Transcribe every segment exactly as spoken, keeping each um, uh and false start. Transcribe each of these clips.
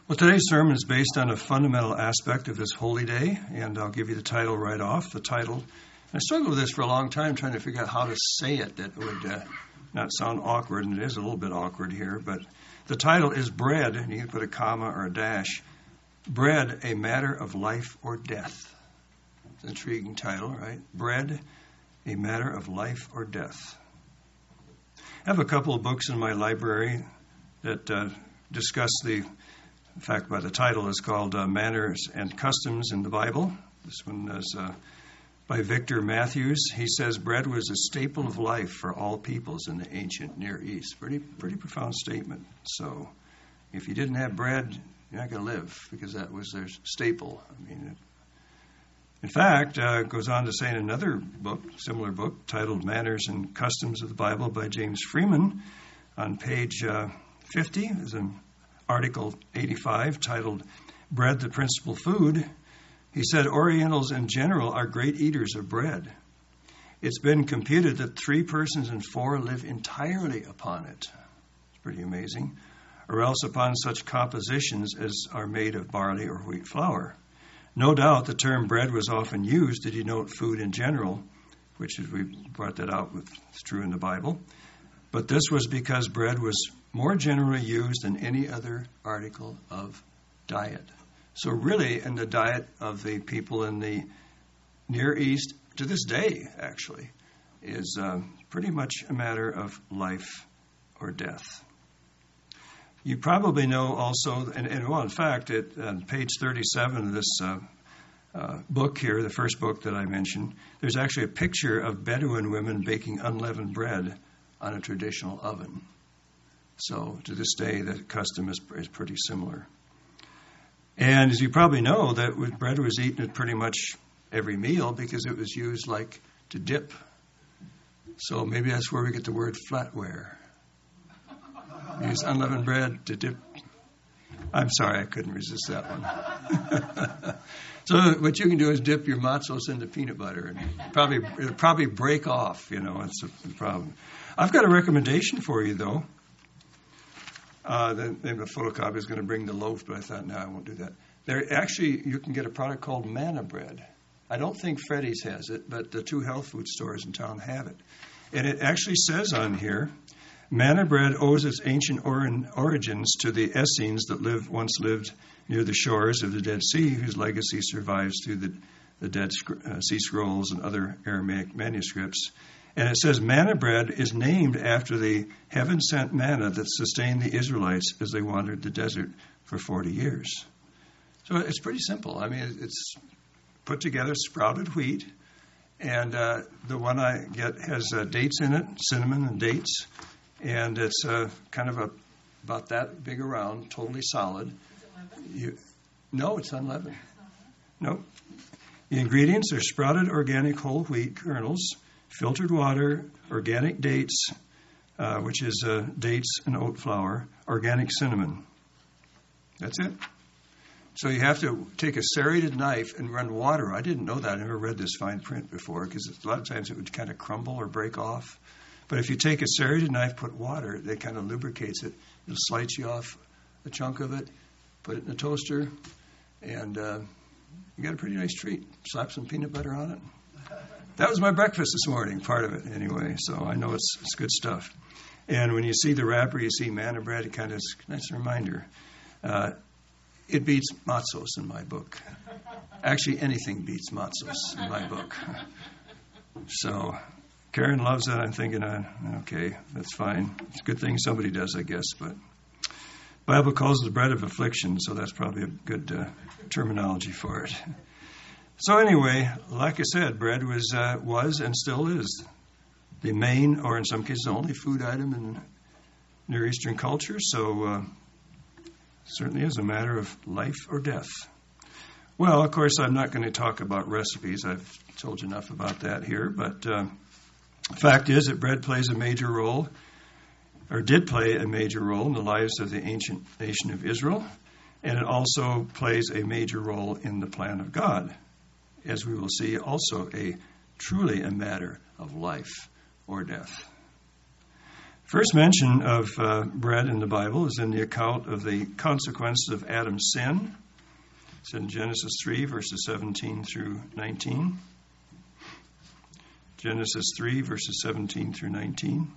Well, today's sermon is based on a fundamental aspect of this holy day, and I'll give you the title right off. The title, I struggled with this for a long time, trying to figure out how to say it that would uh, not sound awkward, and it is a little bit awkward here, but the title is Bread, and you can put a comma or a dash. Bread, a matter of life or death. It's an intriguing title, right? Bread, a matter of life or death. I have a couple of books in my library that uh, discuss the In fact, by the title is called uh, Manners and Customs in the Bible. This one is uh, by Victor Matthews. He says bread was a staple of life for all peoples in the ancient Near East. Pretty, pretty profound statement. So, if you didn't have bread, you're not going to live because that was their staple. I mean, it, in fact, uh, it goes on to say in another book, similar book, titled Manners and Customs of the Bible by James Freeman, on page uh, fifty, is an Article eighty-five, titled Bread, the Principal Food. He said, Orientals in general are great eaters of bread. It's been computed that three persons in four live entirely upon it. It's pretty amazing. Or else upon such compositions as are made of barley or wheat flour. No doubt the term bread was often used to denote food in general, which is, we brought that out, with, it's true in the Bible. But this was because bread was more generally used than any other article of diet. So really, in the diet of the people in the Near East, to this day, actually, is uh, pretty much a matter of life or death. You probably know also, and, and well, in fact, it, on page thirty-seven of this uh, uh, book here, the first book that I mentioned, there's actually a picture of Bedouin women baking unleavened bread on a traditional oven. So to this day, the custom is, is pretty similar. And as you probably know, that bread was eaten at pretty much every meal because it was used like to dip. So maybe that's where we get the word flatware. Use unleavened bread to dip. I'm sorry, I couldn't resist that one. So what you can do is dip your matzos into peanut butter, and probably it'll probably break off. You know, it's a problem. I've got a recommendation for you, though. Uh, the, the photocopy is going to bring the loaf, but I thought, no, I won't do that. There actually, you can get a product called Manna Bread. I don't think Freddy's has it, but the two health food stores in town have it. And it actually says on here, Manna Bread owes its ancient or- origins to the Essenes that lived, once lived near the shores of the Dead Sea, whose legacy survives through the, the Dead uh, Sea Scrolls and other Aramaic manuscripts. And it says manna bread is named after the heaven-sent manna that sustained the Israelites as they wandered the desert for forty years. So it's pretty simple. I mean, it's put together sprouted wheat, and uh, the one I get has uh, dates in it, cinnamon and dates, and it's uh, kind of a about that big around, totally solid. Is it leavened? You, no, it's unleavened. No. The ingredients are sprouted organic whole wheat kernels, filtered water, organic dates, uh, which is uh, dates and oat flour, organic cinnamon. That's it. So you have to take a serrated knife and run water. I didn't know that. I never read this fine print before because a lot of times it would kind of crumble or break off. But if you take a serrated knife, put water, that kind of lubricates it. It'll slice you off a chunk of it, put it in a toaster, and uh, you got a pretty nice treat. Slap some peanut butter on it. That was my breakfast this morning, part of it anyway, so I know it's it's good stuff. And when you see the wrapper, you see manna bread, it kind of is a nice reminder. Uh, it beats matzos in my book. Actually, anything beats matzos in my book. So Karen loves it. I'm thinking, uh, okay, that's fine. It's a good thing somebody does, I guess. But the Bible calls it the bread of affliction, so that's probably a good uh, terminology for it. So anyway, like I said, bread was uh, was and still is the main, or in some cases, the only food item in Near Eastern culture. So uh, certainly is a matter of life or death. Well, of course, I'm not going to talk about recipes. I've told you enough about that here. But uh, the fact is that bread plays a major role, or did play a major role in the lives of the ancient nation of Israel. And it also plays a major role in the plan of God, as we will see, also a truly a matter of life or death. First mention of uh, bread in the Bible is in the account of the consequences of Adam's sin. It's in Genesis three, verses seventeen through nineteen. Genesis three, verses seventeen through nineteen.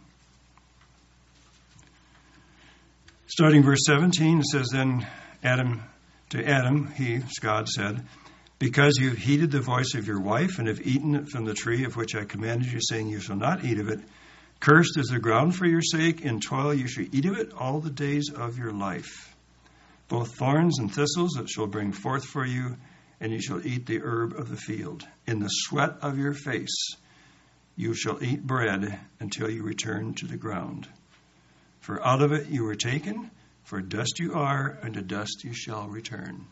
Starting verse seventeen, it says, Then Adam, to Adam, he, God, said, Because you have heeded the voice of your wife and have eaten from the tree of which I commanded you, saying, You shall not eat of it, cursed is the ground for your sake, in toil you shall eat of it all the days of your life. Both thorns and thistles it shall bring forth for you, and you shall eat the herb of the field. In the sweat of your face you shall eat bread until you return to the ground. For out of it you were taken, for dust you are, and to dust you shall return.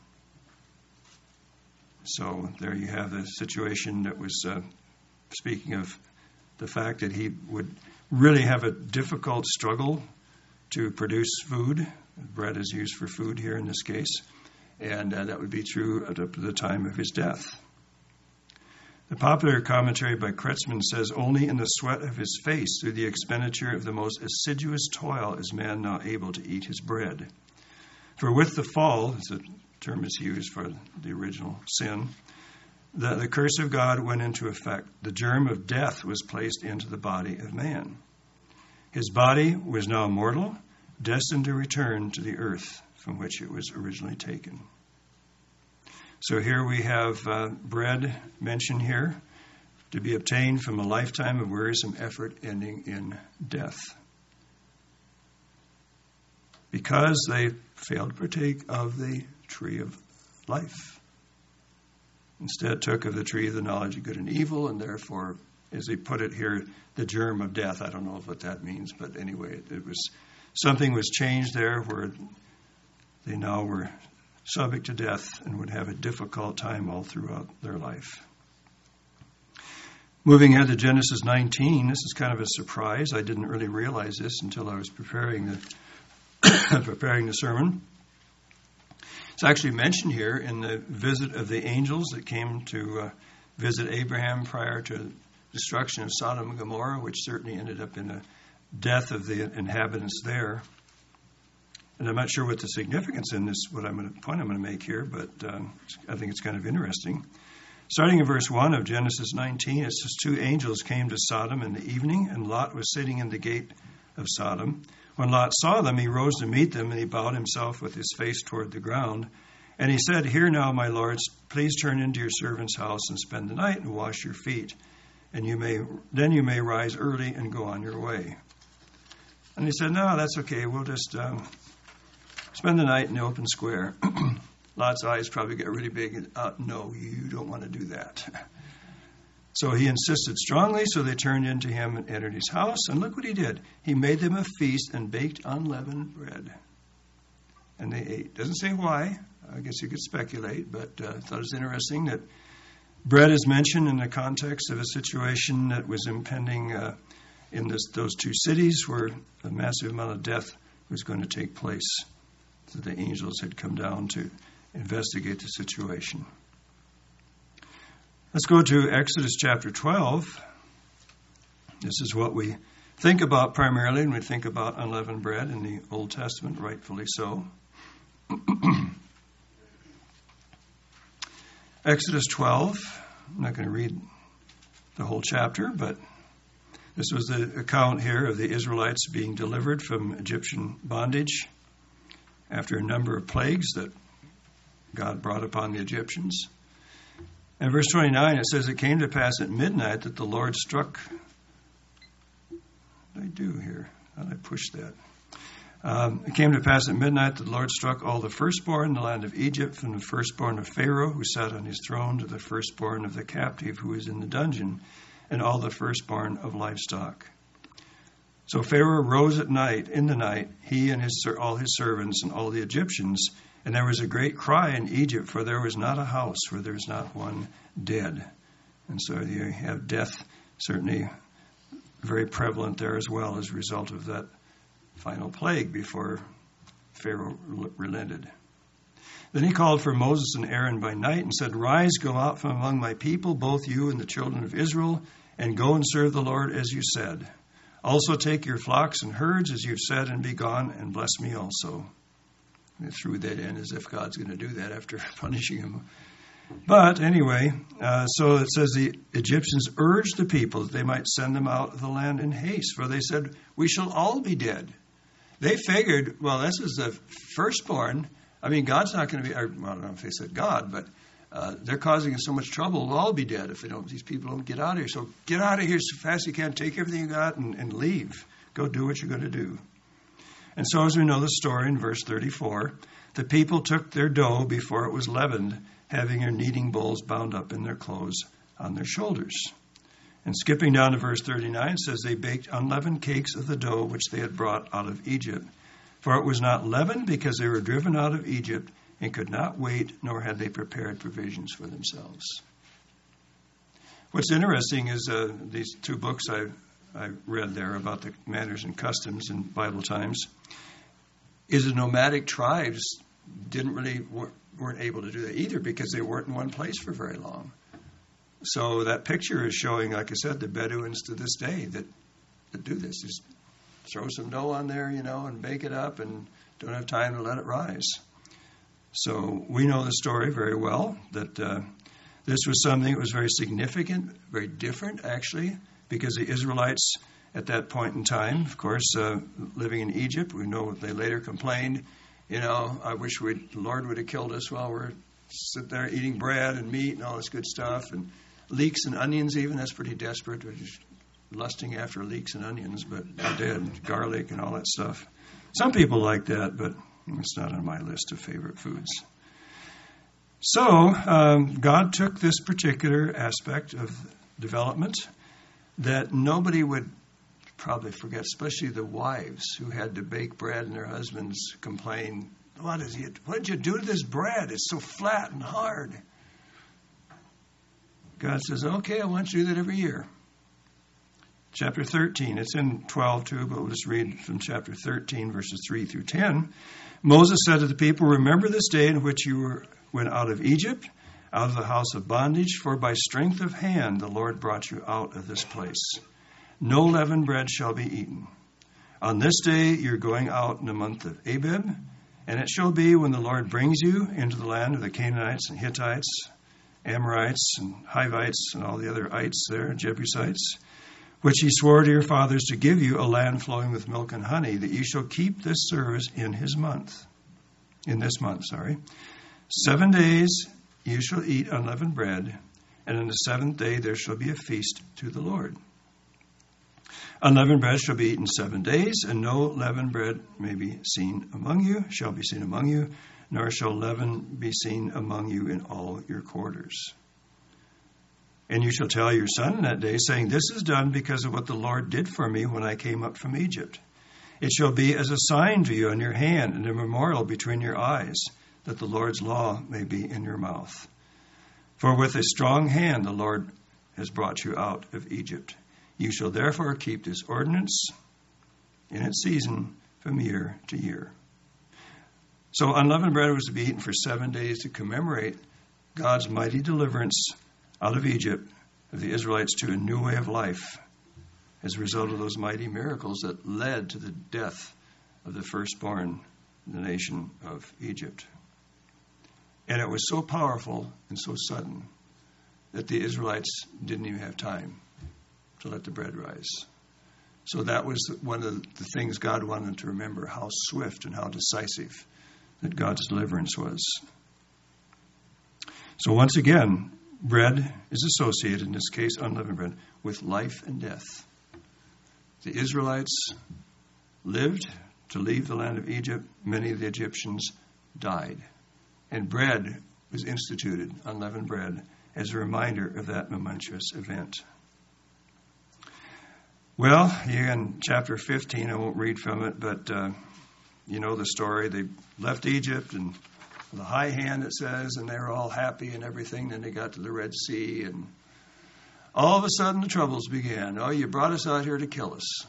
So there you have the situation that was uh, speaking of the fact that he would really have a difficult struggle to produce food. Bread is used for food here in this case, and uh, that would be true at the time of his death. The popular commentary by Kretzmann says, Only in the sweat of his face, through the expenditure of the most assiduous toil, is man now able to eat his bread. For with the fall, as the term is used for the original sin, the, the curse of God went into effect. The germ of death was placed into the body of man. His body was now mortal, destined to return to the earth from which it was originally taken. So here we have uh, bread mentioned here, to be obtained from a lifetime of wearisome effort ending in death. Because they failed to partake of the tree of life. Instead took of the tree of the knowledge of good and evil, and therefore, as they put it here, the germ of death. I don't know what that means, but anyway, it, it was something was changed there where they now were subject to death and would have a difficult time all throughout their life. Moving ahead to Genesis nineteen, this is kind of a surprise. I didn't really realize this until I was preparing the preparing the sermon. It's actually mentioned here in the visit of the angels that came to uh, visit Abraham prior to the destruction of Sodom and Gomorrah, which certainly ended up in the death of the inhabitants there. And I'm not sure what the significance in this, what I'm going to, point I'm going to make here, but um, I think it's kind of interesting. Starting in verse one of Genesis nineteen, it says, Two angels came to Sodom in the evening, and Lot was sitting in the gate of Sodom. When Lot saw them, he rose to meet them, and he bowed himself with his face toward the ground. And he said, Hear now, my lords, please turn into your servant's house and spend the night and wash your feet. And you may then you may rise early and go on your way. And he said, No, that's okay. We'll just um, spend the night in the open square. Lot's eyes probably get really big. Uh, no, you don't want to do that. So he insisted strongly, so they turned into him and entered his house. And look what he did. He made them a feast and baked unleavened bread. And they ate. Doesn't say why. I guess you could speculate, but uh, I thought it was interesting that bread is mentioned in the context of a situation that was impending uh, in this, those two cities where a massive amount of death was going to take place. So the angels had come down to investigate the situation. Let's go to Exodus chapter twelve. This is what we think about primarily when we think about unleavened bread in the Old Testament, rightfully so. Exodus twelve, I'm not going to read the whole chapter, but this was the account here of the Israelites being delivered from Egyptian bondage after a number of plagues that God brought upon the Egyptians. In verse twenty-nine, it says, It came to pass at midnight that the Lord struck... What did I do here? How did I push that? Um, it came to pass at midnight that the Lord struck all the firstborn in the land of Egypt, from the firstborn of Pharaoh, who sat on his throne, to the firstborn of the captive who was in the dungeon, and all the firstborn of livestock. So Pharaoh rose at night, in the night, he and his all his servants and all the Egyptians, and there was a great cry in Egypt, for there was not a house where there was not one dead. And so you have death certainly very prevalent there as well as a result of that final plague before Pharaoh relented. Then he called for Moses and Aaron by night and said, Rise, go out from among my people, both you and the children of Israel, and go and serve the Lord as you said. Also take your flocks and herds, as you've said, and be gone, and bless me also. They threw that in as if God's going to do that after punishing him. But anyway, uh, so it says the Egyptians urged the people that they might send them out of the land in haste, for they said, we shall all be dead. They figured, well, this is the firstborn. I mean, God's not going to be, or, well, I don't know if they said God, but uh, they're causing us so much trouble, we'll all be dead if they don't. These people don't get out of here. So get out of here as fast as you can, take everything you got, and, and leave. Go do what you're going to do. And so as we know the story in verse thirty-four, the people took their dough before it was leavened, having their kneading bowls bound up in their clothes on their shoulders. And skipping down to verse thirty-nine, it says they baked unleavened cakes of the dough which they had brought out of Egypt. For it was not leavened because they were driven out of Egypt and could not wait, nor had they prepared provisions for themselves. What's interesting is uh, these two books I I read there about the manners and customs in Bible times, is the nomadic tribes didn't really weren't able to do that either because they weren't in one place for very long. So that picture is showing, like I said, the Bedouins to this day that, that do this. Just throw some dough on there, you know, and bake it up and don't have time to let it rise. So we know the story very well, that uh, this was something that was very significant, very different, actually, because the Israelites at that point in time, of course, uh, living in Egypt, we know they later complained, you know, I wish we'd, the Lord would have killed us while we're sitting there eating bread and meat and all this good stuff, and leeks and onions even, that's pretty desperate. We're just lusting after leeks and onions, but they're dead, garlic and all that stuff. Some people like that, but it's not on my list of favorite foods. So um, God took this particular aspect of development that nobody would probably forget, especially the wives who had to bake bread and their husbands complain, what is it? What did you do to this bread? It's so flat and hard. God says, okay, I want you to do that every year. Chapter thirteen, it's in twelve too, but we'll just read from chapter thirteen, verses three through ten. Moses said to the people, remember this day in which you were, went out of Egypt, out of the house of bondage, for by strength of hand the Lord brought you out of this place. No leavened bread shall be eaten. On this day you're going out in the month of Abib, and it shall be when the Lord brings you into the land of the Canaanites and Hittites, Amorites and Hivites and all the other ites there, Jebusites, which he swore to your fathers to give you, a land flowing with milk and honey, that you shall keep this service in his month. In this month, sorry. Seven days you shall eat unleavened bread, and on the seventh day there shall be a feast to the Lord. Unleavened bread shall be eaten seven days, and no leavened bread may be seen among you, shall be seen among you, nor shall leaven be seen among you in all your quarters. And you shall tell your son in that day, saying, this is done because of what the Lord did for me when I came up from Egypt. It shall be as a sign to you on your hand and a memorial between your eyes, that the Lord's law may be in your mouth. For with a strong hand the Lord has brought you out of Egypt. You shall therefore keep this ordinance in its season from year to year. So unleavened bread was to be eaten for seven days to commemorate God's mighty deliverance out of Egypt of the Israelites to a new way of life as a result of those mighty miracles that led to the death of the firstborn in the nation of Egypt. And it was so powerful and so sudden that the Israelites didn't even have time to let the bread rise. So that was one of the things God wanted them to remember, how swift and how decisive that God's deliverance was. So once again, bread is associated, in this case unleavened bread, with life and death. The Israelites lived to leave the land of Egypt. Many of the Egyptians died. And bread was instituted, unleavened bread, as a reminder of that momentous event. Well, here in chapter fifteen, I won't read from it, but uh, you know the story. They left Egypt, and the high hand, it says, and they were all happy and everything. Then they got to the Red Sea, and all of a sudden the troubles began. Oh, you brought us out here to kill us.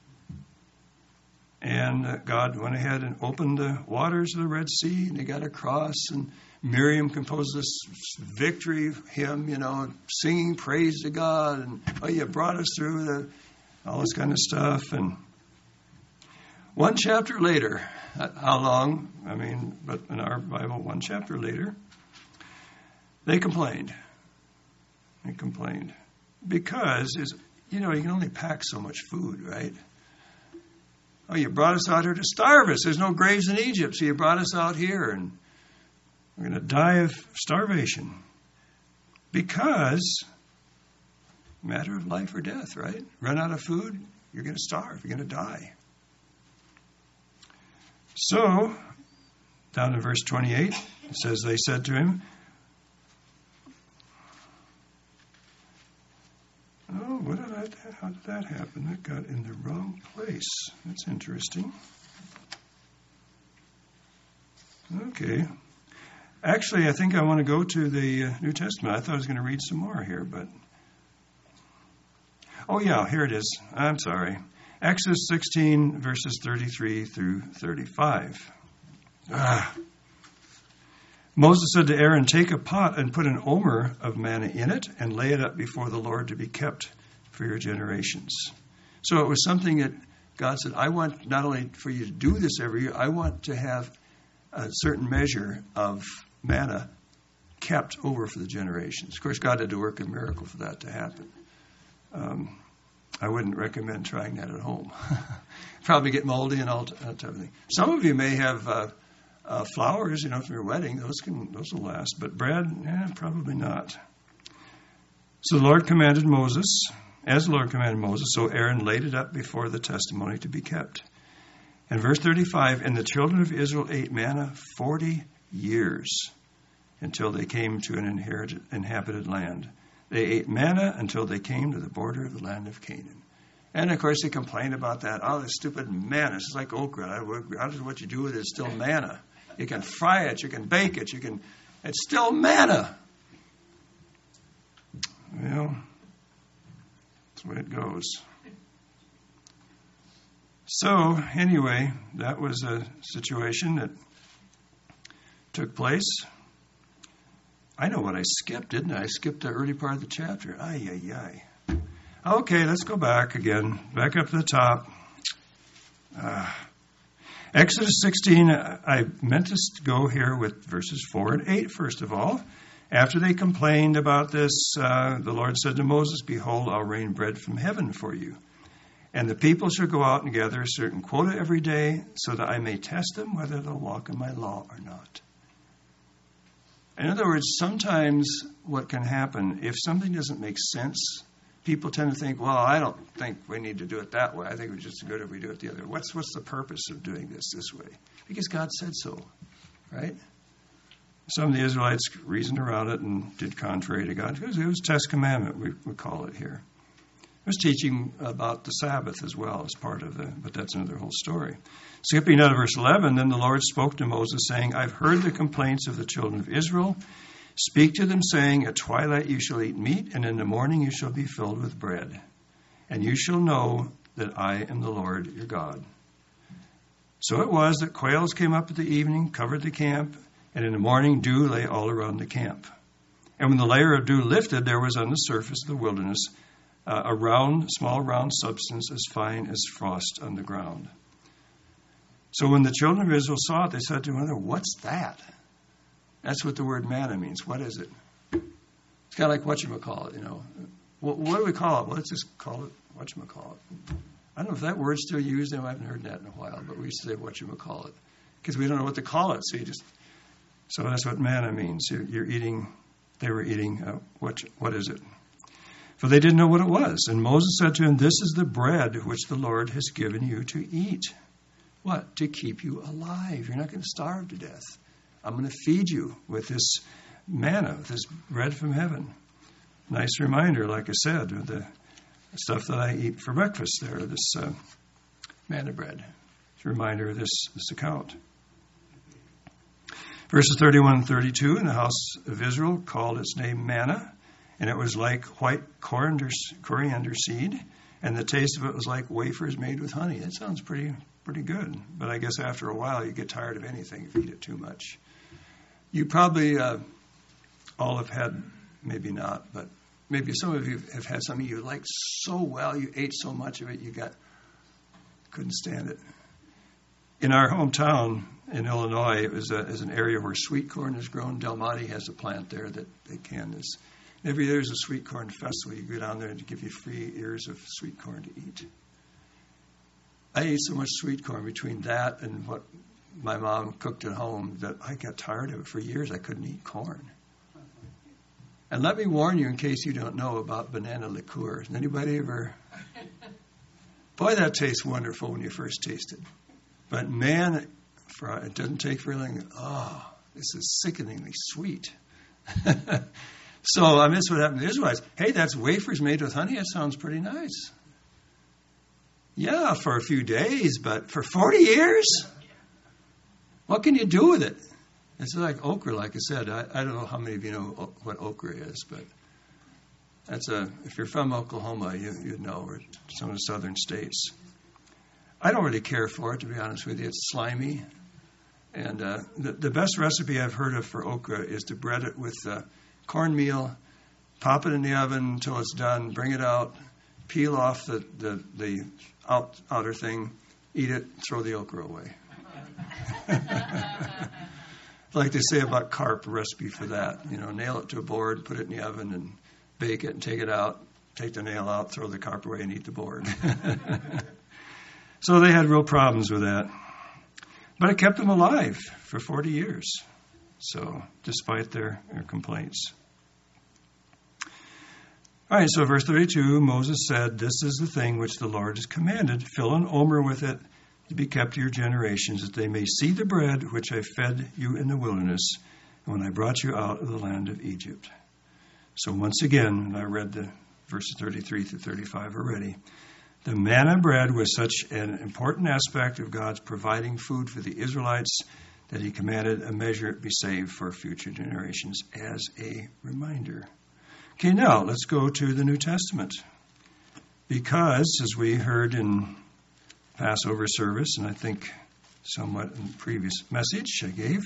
And uh, God went ahead and opened the waters of the Red Sea, and they got across, and Miriam composed this victory hymn, you know, singing praise to God, and oh, you brought us through the all this kind of stuff. And one chapter later, how long? I mean, but in our Bible, one chapter later, they complained. They complained. Because, it's, you know, you can only pack so much food, right? Oh, you brought us out here to starve us. There's no graves in Egypt, so you brought us out here, and we're going to die of starvation. Because, matter of life or death, right? Run out of food, you're going to starve. You're going to die. So, down in verse twenty-eight, it says, they said to him, oh, what did I, how did that happen? That got in the wrong place. That's interesting. Okay. Actually, I think I want to go to the uh, New Testament. I thought I was going to read some more here, but... Oh, yeah, here it is. I'm sorry. Exodus sixteen, verses thirty-three through thirty-five. Ah. Moses said to Aaron, take a pot and put an omer of manna in it and lay it up before the Lord to be kept for your generations. So it was something that God said, I want not only for you to do this every year, I want to have a certain measure of manna kept over for the generations. Of course, God had to work a miracle for that to happen. Um, I wouldn't recommend trying that at home. Probably get moldy and all that type of thing. Some of you may have uh, uh, flowers, you know, from your wedding. Those can those will last. But bread, eh, probably not. So the Lord commanded Moses, as the Lord commanded Moses, so Aaron laid it up before the testimony to be kept. And verse thirty-five, and the children of Israel ate manna forty years until they came to an inherited, inhabited land. They ate manna until they came to the border of the land of Canaan. And, of course, they complained about that. Oh, this stupid manna. It's like okra. I don't know what you do with it. It's still manna. You can fry it. You can bake it. You can. It's still manna. Well, that's the way it goes. So, anyway, that was a situation that took place. I know what I skipped, didn't I? I skipped the early part of the chapter. Ay, ay, ay. Okay, let's go back again. Back up to the top. Uh, Exodus sixteen, I meant to go here with verses four and eight, first of all. After they complained about this, uh, the Lord said to Moses, behold, I'll rain bread from heaven for you. And the people shall go out and gather a certain quota every day, so that I may test them whether they'll walk in my law or not. In other words, sometimes what can happen, if something doesn't make sense, people tend to think, well, I don't think we need to do it that way. I think it's just good if we do it the other way. What's, what's the purpose of doing this this way? Because God said so, right? Some of the Israelites reasoned around it and did contrary to God. It was, it was test commandment, we, we call it here. It was teaching about the Sabbath as well as part of the, but that's another whole story. Skipping out of verse eleven, then the Lord spoke to Moses, saying, I've heard the complaints of the children of Israel. Speak to them, saying, at twilight you shall eat meat, and in the morning you shall be filled with bread. And you shall know that I am the Lord your God. So it was that quails came up at the evening, covered the camp, and in the morning dew lay all around the camp. And when the layer of dew lifted, there was on the surface of the wilderness uh, a round, small round substance as fine as frost on the ground. So when the children of Israel saw it, they said to one another, what's that? That's what the word manna means. What is it? It's kind of like whatchamacallit, you know. What, what do we call it? Well, let's just call it whatchamacallit. I don't know if that word's still used. I haven't heard that in a while, but we used to say whatchamacallit because we don't know what to call it. So you just, so that's what manna means. You're, you're eating, they were eating, uh, what, what is it? For they didn't know what it was. And Moses said to him, this is the bread which the Lord has given you to eat. What? To keep you alive. You're not going to starve to death. I'm going to feed you with this manna, with this bread from heaven. Nice reminder, like I said, of the stuff that I eat for breakfast there, this uh, manna bread. It's a reminder of this, this account. Verses thirty-one and thirty-two, and the house of Israel called its name manna, and it was like white coriander, coriander seed, and the taste of it was like wafers made with honey. That sounds pretty pretty good, but I guess after a while you get tired of anything if you eat it too much. You probably uh, all have had, maybe not, but maybe some of you have had something you liked so well, you ate so much of it, you got couldn't stand it. In our hometown in Illinois, it was, a, it was an area where sweet corn is grown. Del Monte has a plant there that they can this. Every year there's a sweet corn festival. You go down there and they give you free ears of sweet corn to eat. I ate so much sweet corn between that and what my mom cooked at home that I got tired of it. For years I couldn't eat corn. And let me warn you, in case you don't know, about banana liqueur. Has anybody ever? Boy, that tastes wonderful when you first taste it. But man, for, it doesn't take very long. Oh, this is sickeningly sweet. So I miss what happened to the Israelites. Hey, that's wafers made with honey. That sounds pretty nice. Yeah, for a few days, but for forty years? What can you do with it? It's like okra, like I said. I, I don't know how many of you know o- what okra is, but that's a. If you're from Oklahoma, you, you'd know, or some of the southern states. I don't really care for it, to be honest with you. It's slimy. And uh, the, the best recipe I've heard of for okra is to bread it with uh, cornmeal, pop it in the oven until it's done, bring it out, peel off the, the, the out, outer thing, eat it, throw the okra away. Like they say about carp, a recipe for that. You know, nail it to a board, put it in the oven, and bake it, and take it out, take the nail out, throw the carp away, and eat the board. So they had real problems with that. But it kept them alive for forty years. So, despite their, their complaints. All right, so verse thirty-two, Moses said, "This is the thing which the Lord has commanded. Fill an omer with it to be kept to your generations, that they may see the bread which I fed you in the wilderness, when I brought you out of the land of Egypt." So once again, I read the verses thirty-three through thirty-five already. The manna bread was such an important aspect of God's providing food for the Israelites that he commanded a measure be saved for future generations as a reminder. Okay, now let's go to the New Testament. Because, as we heard in Passover service, and I think somewhat in the previous message I gave,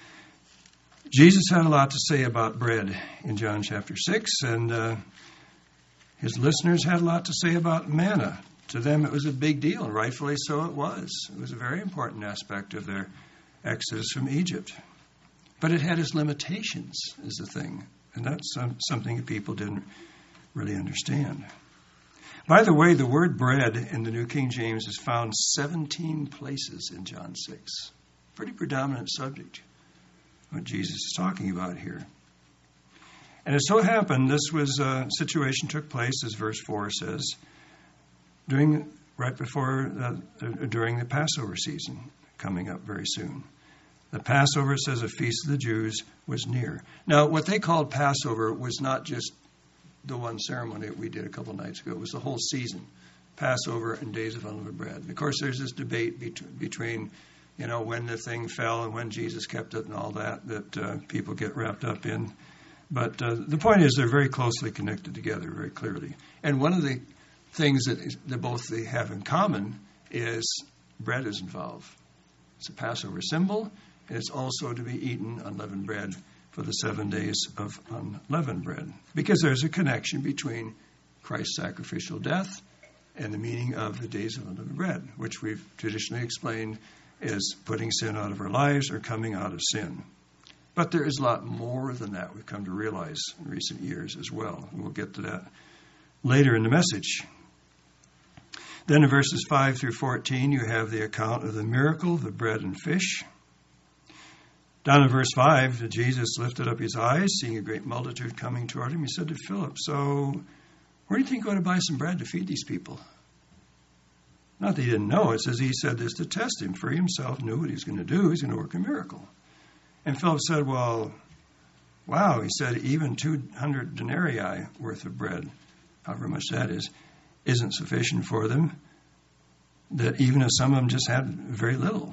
Jesus had a lot to say about bread in John chapter six, and uh, his listeners had a lot to say about manna. To them it was a big deal, and rightfully so it was. It was a very important aspect of their exodus from Egypt. But it had its limitations, is the thing, and that's some, something that people didn't really understand. By the way, the word bread in the New King James is found seventeen places in John six. Pretty predominant subject, what Jesus is talking about here. And it so happened, this was a situation took place, as verse four says, during right before, uh, during the Passover season, coming up very soon. The Passover, says, a feast of the Jews was near. Now, what they called Passover was not just the one ceremony that we did a couple of nights ago. It was the whole season, Passover and Days of Unleavened Bread. And of course, there's this debate bet- between, you know, when the thing fell and when Jesus kept it and all that, that uh, people get wrapped up in. But uh, the point is they're very closely connected together, very clearly. And one of the things that is, that both they have in common is bread is involved. It's a Passover symbol, and it's also to be eaten unleavened bread for the seven days of unleavened bread. Because there's a connection between Christ's sacrificial death and the meaning of the days of unleavened bread, which we've traditionally explained is putting sin out of our lives or coming out of sin. But there is a lot more than that we've come to realize in recent years as well. And we'll get to that later in the message. Then in verses five through fourteen, you have the account of the miracle of the bread and fish. Down in verse five, Jesus lifted up his eyes, seeing a great multitude coming toward him. He said to Philip, "So where do you think we ought to buy some bread to feed these people?" Not that he didn't know. It says he said this to test him, for he himself knew what he was going to do. He's going to work a miracle. And Philip said, "Well, wow," he said, "even two hundred denarii worth of bread, however much that is, isn't sufficient for them, that even if some of them just had very little."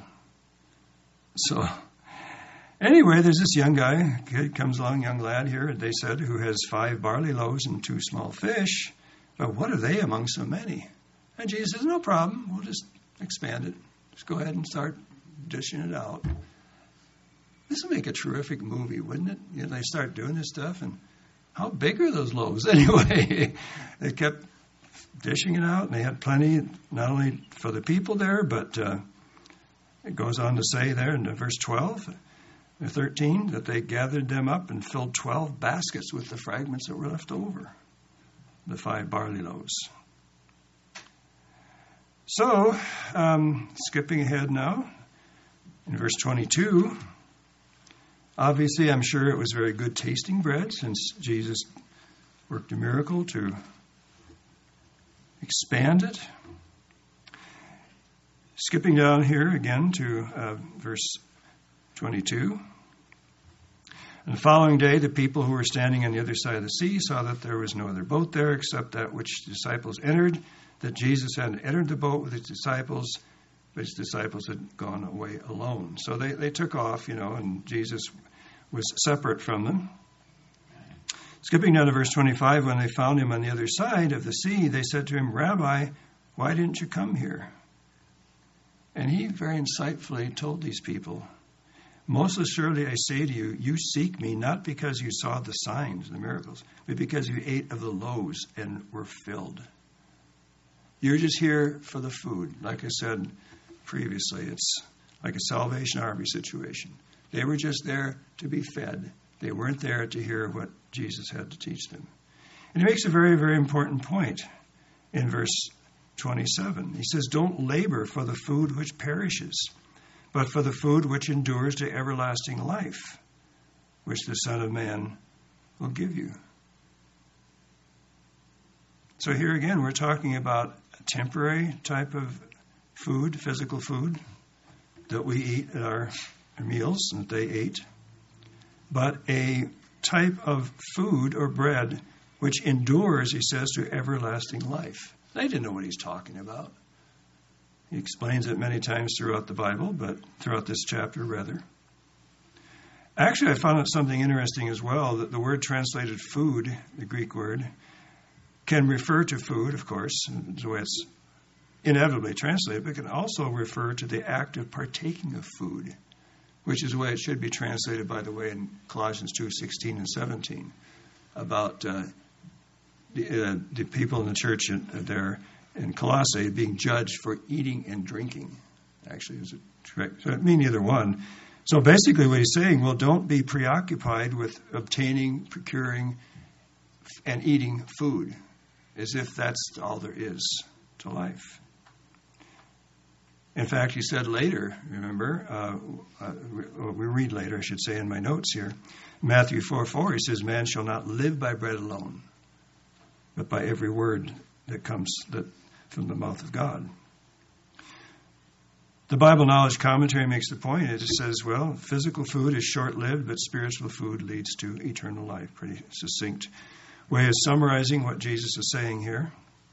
So anyway, there's this young guy, kid comes along, young lad here, they said, who has five barley loaves and two small fish. But what are they among so many? And Jesus says, "No problem. We'll just expand it. Just go ahead and start dishing it out." This would make a terrific movie, wouldn't it? You know, they start doing this stuff, and how big are those loaves anyway? They kept dishing it out, and they had plenty, not only for the people there, but uh, it goes on to say there in verse twelve or thirteen that they gathered them up and filled twelve baskets with the fragments that were left over, the five barley loaves. So, um, skipping ahead now, in verse twenty-two, obviously I'm sure it was very good tasting bread, since Jesus worked a miracle to expand it. Skipping down here again to uh, verse twenty-two. And the following day, the people who were standing on the other side of the sea saw that there was no other boat there except that which the disciples entered, that Jesus had entered the boat with his disciples, but his disciples had gone away alone. So they, they took off, you know, and Jesus was separate from them. Skipping down to verse twenty-five, when they found him on the other side of the sea, they said to him, Rabbi, why didn't you come here? And he very insightfully told these people, most assuredly I say to you, you seek me not because you saw the signs, the miracles, but because you ate of the loaves and were filled. You're just here for the food. Like I said previously, it's like a Salvation Army situation. They were just there to be fed. They weren't there to hear what Jesus had to teach them. And he makes a very, very important point in verse twenty-seven. He says, don't labor for the food which perishes, but for the food which endures to everlasting life, which the Son of Man will give you. So here again, we're talking about a temporary type of food, physical food, that we eat at our, our meals and that they ate, but a type of food or bread which endures, he says, to everlasting life. They didn't know what he's talking about. He explains it many times throughout the Bible, but throughout this chapter, rather. Actually, I found out something interesting as well, that the word translated food, the Greek word, can refer to food, of course, the way it's inevitably translated, but can also refer to the act of partaking of food, which is the way it should be translated, by the way, in Colossians two sixteen and seventeen, about uh, the, uh, the people in the church in, uh, there in Colossae being judged for eating and drinking. Actually, is it correct? So it means either one. So basically what he's saying, well, don't be preoccupied with obtaining, procuring, and eating food, as if that's all there is to life. In fact, he said later, remember, uh, uh, we read later, I should say, in my notes here, Matthew four four, he says, man shall not live by bread alone, but by every word that comes that, from the mouth of God. The Bible Knowledge Commentary makes the point. It just says, well, physical food is short-lived, but spiritual food leads to eternal life. Pretty succinct way of summarizing what Jesus is saying here.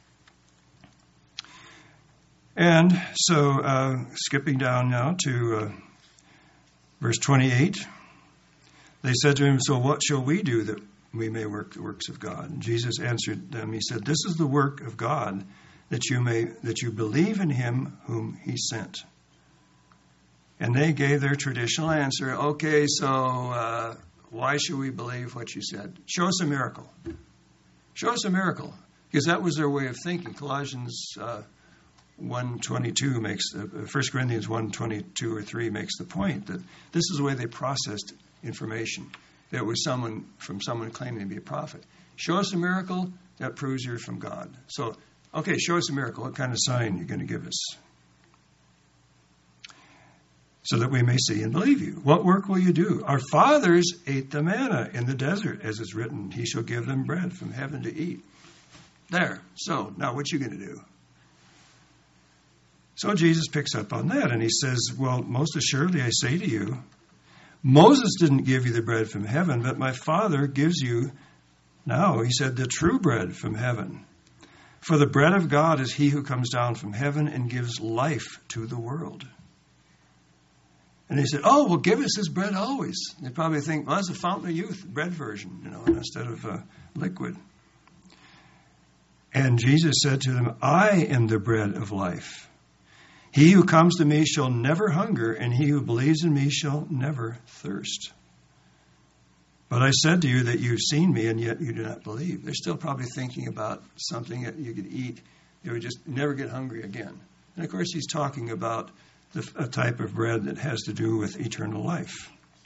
And so, uh, skipping down now to uh, verse twenty-eight, they said to him, so what shall we do that we may work the works of God? And Jesus answered them, he said, this is the work of God, that you may that you believe in him whom he sent. And they gave their traditional answer, okay, so uh, why should we believe what you said? Show us a miracle. Show us a miracle. Because that was their way of thinking. Colossians uh, one twenty-two makes, uh, First Corinthians one twenty-two or three makes the point that this is the way they processed information. There was someone from someone claiming to be a prophet. Show us a miracle that proves you're from God. So, okay, show us a miracle. What kind of sign are you going to give us? So that we may see and believe you. What work will you do? Our fathers ate the manna in the desert, as is written, he shall give them bread from heaven to eat. There. So, now what you going to do? So Jesus picks up on that, and he says, well, most assuredly I say to you, Moses didn't give you the bread from heaven, but my Father gives you now, he said, the true bread from heaven. For the bread of God is he who comes down from heaven and gives life to the world. And he said, oh, well, give us this bread always. They probably think, well, that's a fountain of youth, bread version, you know, instead of uh, liquid. And Jesus said to them, I am the bread of life. He who comes to me shall never hunger, and he who believes in me shall never thirst. But I said to you that you've seen me, and yet you do not believe. They're still probably thinking about something that you could eat. They would just never get hungry again. And, of course, he's talking about the, a type of bread that has to do with eternal life.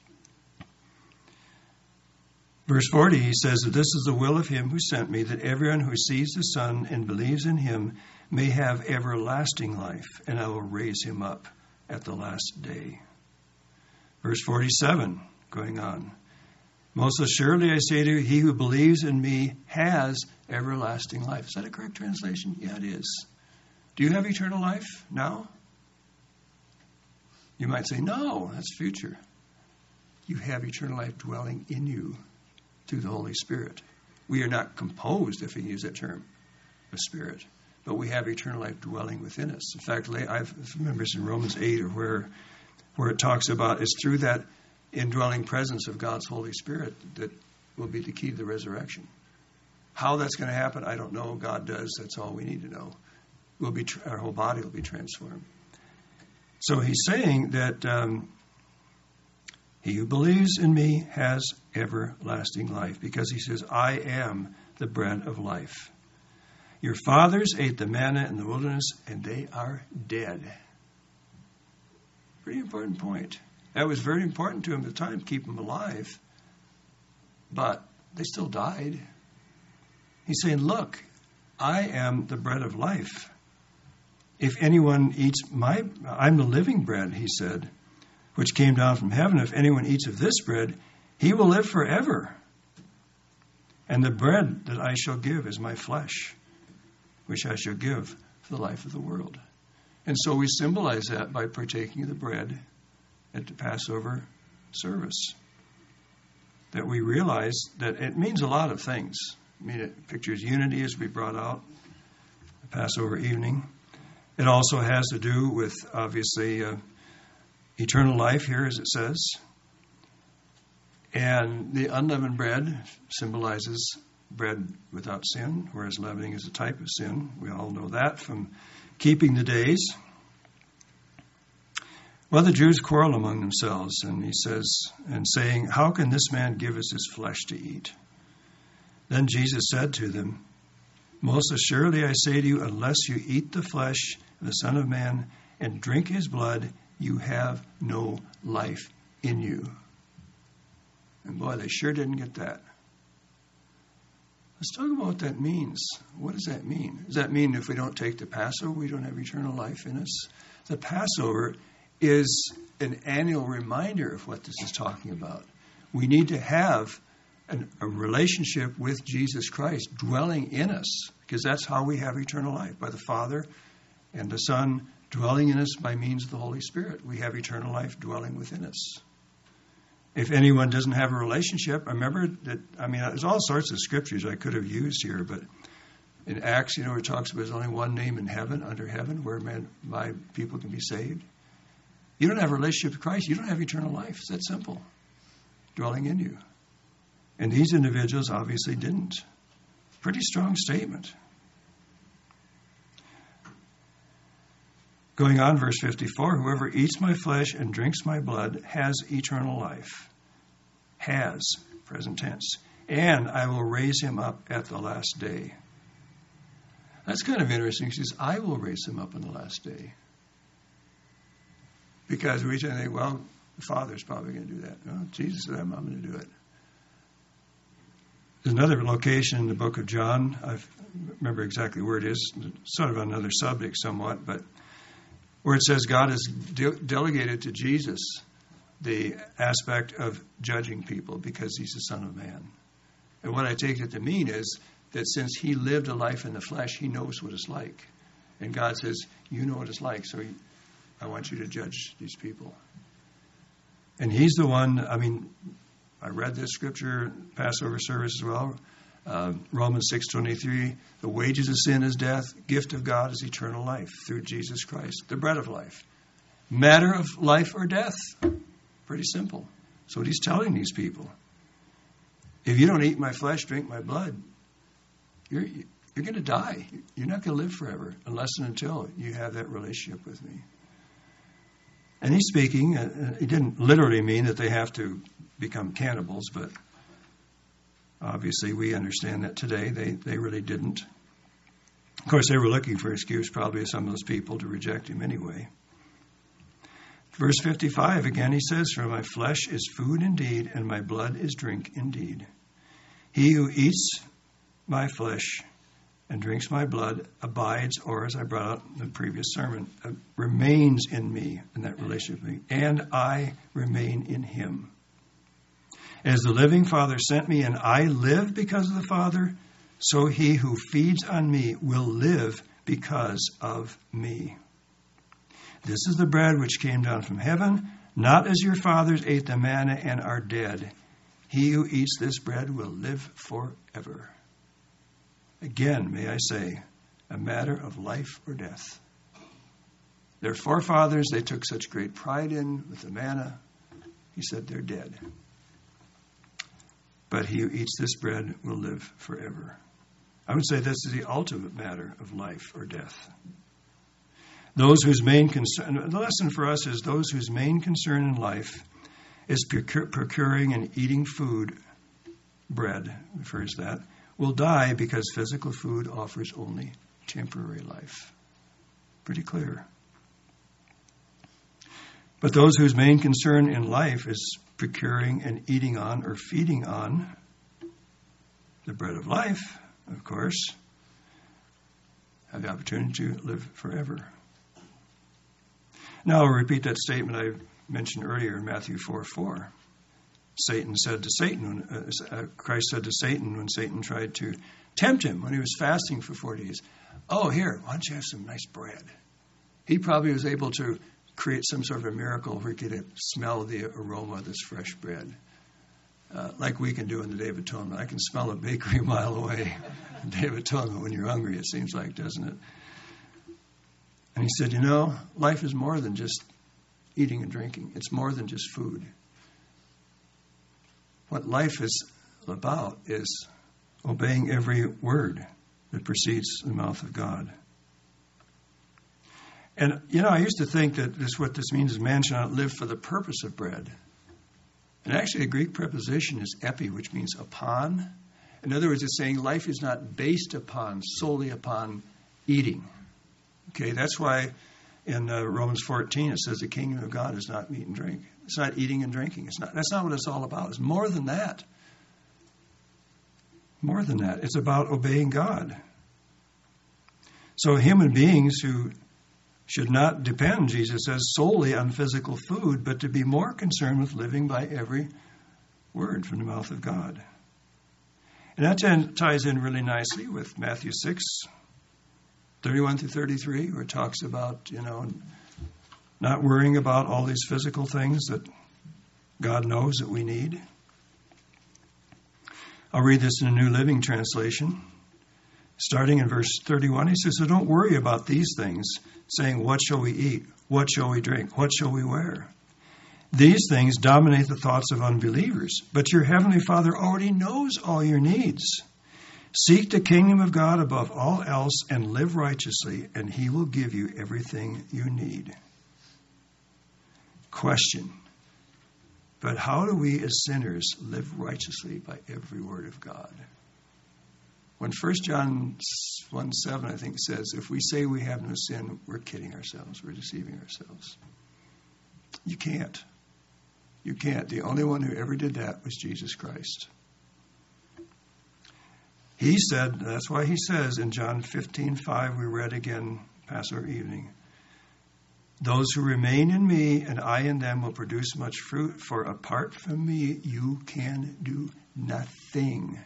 Verse forty, he says that this is the will of him who sent me, that everyone who sees the Son and believes in him may have everlasting life, and I will raise him up at the last day. Verse forty-seven, going on. Most assuredly I say to you, he who believes in me has everlasting life. Is that a correct translation? Yeah, it is. Do you have eternal life now? You might say, no, that's future. You have eternal life dwelling in you through the Holy Spirit. We are not composed, if we use that term, of spirit, but we have eternal life dwelling within us. In fact, I remember it's in Romans eight or where, where it talks about it's through that indwelling presence of God's Holy Spirit that will be the key to the resurrection. How that's going to happen, I don't know. God does. That's all we need to know. We'll be our whole body will be transformed. So he's saying that um, he who believes in me has everlasting life, because he says, I am the bread of life. Your fathers ate the manna in the wilderness, and they are dead. Pretty important point. That was very important to him at the time, to keep him alive. But they still died. He's saying, look, I am the bread of life. If anyone eats my, I'm the living bread, he said, which came down from heaven. If anyone eats of this bread, he will live forever. And the bread that I shall give is my flesh, which I shall give for the life of the world. And so we symbolize that by partaking of the bread at the Passover service. That we realize that it means a lot of things. I mean, it pictures unity, as we brought out the Passover evening. It also has to do with, obviously, uh, eternal life here, as it says. And the unleavened bread symbolizes bread without sin, whereas leavening is a type of sin. We all know that from keeping the days. Well, the Jews quarrel among themselves, and he says, and saying, how can this man give us his flesh to eat? Then Jesus said to them, most assuredly I say to you, unless you eat the flesh of the Son of Man and drink his blood, you have no life in you. And boy, they sure didn't get that. Let's talk about what that means. What does that mean? Does that mean if we don't take the Passover, we don't have eternal life in us? The Passover is an annual reminder of what this is talking about. We need to have an, a relationship with Jesus Christ dwelling in us, because that's how we have eternal life, by the Father and the Son dwelling in us by means of the Holy Spirit. We have eternal life dwelling within us. If anyone doesn't have a relationship, I remember that, I mean, there's all sorts of scriptures I could have used here, but in Acts, you know, it talks about there's only one name in heaven, under heaven, where man, my people can be saved. You don't have a relationship with Christ, you don't have eternal life. It's that simple, dwelling in you. And these individuals obviously didn't. Pretty strong statement. Going on, verse fifty-four, whoever eats my flesh and drinks my blood has eternal life. Has, present tense. And I will raise him up at the last day. That's kind of interesting. He says, I will raise him up on the last day. Because we think, well, the Father's probably going to do that. No, Jesus said, I'm, I'm going to do it. There's another location in the book of John. I remember exactly where it is. Sort of another subject somewhat, but where it says God has de- delegated to Jesus the aspect of judging people because he's the Son of Man. And what I take it to mean is that since he lived a life in the flesh, he knows what it's like. And God says, you know what it's like, so I want you to judge these people. And he's the one, I mean, I read this scripture, Passover service as well. Uh, Romans six twenty-three, the wages of sin is death, gift of God is eternal life through Jesus Christ, the bread of life. Matter of life or death. Pretty simple. So what he's telling these people. If you don't eat my flesh, drink my blood, you're you're going to die. You're not going to live forever unless and until you have that relationship with me. And he's speaking, uh, he didn't literally mean that they have to become cannibals, but Obviously, we understand that today. They, they really didn't. Of course, they were looking for an excuse, probably, some of those people to reject him anyway. Verse fifty-five, again, he says, "For my flesh is food indeed, and my blood is drink indeed. He who eats my flesh and drinks my blood abides," or as I brought out in the previous sermon, uh, remains in me, in that relationship with me, and I remain in him. As the living Father sent me, and I live because of the Father, so he who feeds on me will live because of me. This is the bread which came down from heaven, not as your fathers ate the manna and are dead. He who eats this bread will live forever. Again, may I say, a matter of life or death. Their forefathers, they took such great pride in with the manna. He said they're dead. But he who eats this bread will live forever. I would say this is the ultimate matter of life or death. Those whose main concern, the lesson for us is those whose main concern in life is procuring and eating food, bread refers to that, will die because physical food offers only temporary life. Pretty clear. But those whose main concern in life is procuring and eating on or feeding on the bread of life, of course, have the opportunity to live forever. Now I'll repeat that statement I mentioned earlier in Matthew four four. Satan said to Satan, uh, Christ said to Satan when Satan tried to tempt him when he was fasting for forty days, "Oh, here, why don't you have some nice bread?" He probably was able to create some sort of a miracle where he could smell the aroma of this fresh bread. Uh, like we can do in the Day of Atonement. I can smell a bakery a mile away. The Day of Atonement, when you're hungry, it seems like, doesn't it? And he said, you know, life is more than just eating and drinking. It's more than just food. What life is about is obeying every word that proceeds from the mouth of God. And, you know, I used to think that this what this means is man shall not live for the purpose of bread. And actually, the Greek preposition is epi, which means upon. In other words, it's saying life is not based upon, solely upon eating. Okay, that's why in uh, Romans fourteen it says the kingdom of God is not meat and drink. It's not eating and drinking. It's not. That's not what it's all about. It's more than that. More than that. It's about obeying God. So human beings who should not depend, Jesus says, solely on physical food, but to be more concerned with living by every word from the mouth of God. And that t- ties in really nicely with Matthew six, thirty-one through thirty-three, where it talks about, you know, not worrying about all these physical things that God knows that we need. I'll read this in a New Living Translation. Starting in verse thirty-one, he says, so don't worry about these things, saying, what shall we eat? What shall we drink? What shall we wear? These things dominate the thoughts of unbelievers, but your heavenly Father already knows all your needs. Seek the kingdom of God above all else and live righteously, and he will give you everything you need. Question. But how do we as sinners live righteously by every word of God? When First John one seven, I think, says, if we say we have no sin, we're kidding ourselves. We're deceiving ourselves. You can't. You can't. The only one who ever did that was Jesus Christ. He said, that's why he says in John fifteen five, we read again Passover evening, those who remain in me and I in them will produce much fruit, for apart from me you can do nothing.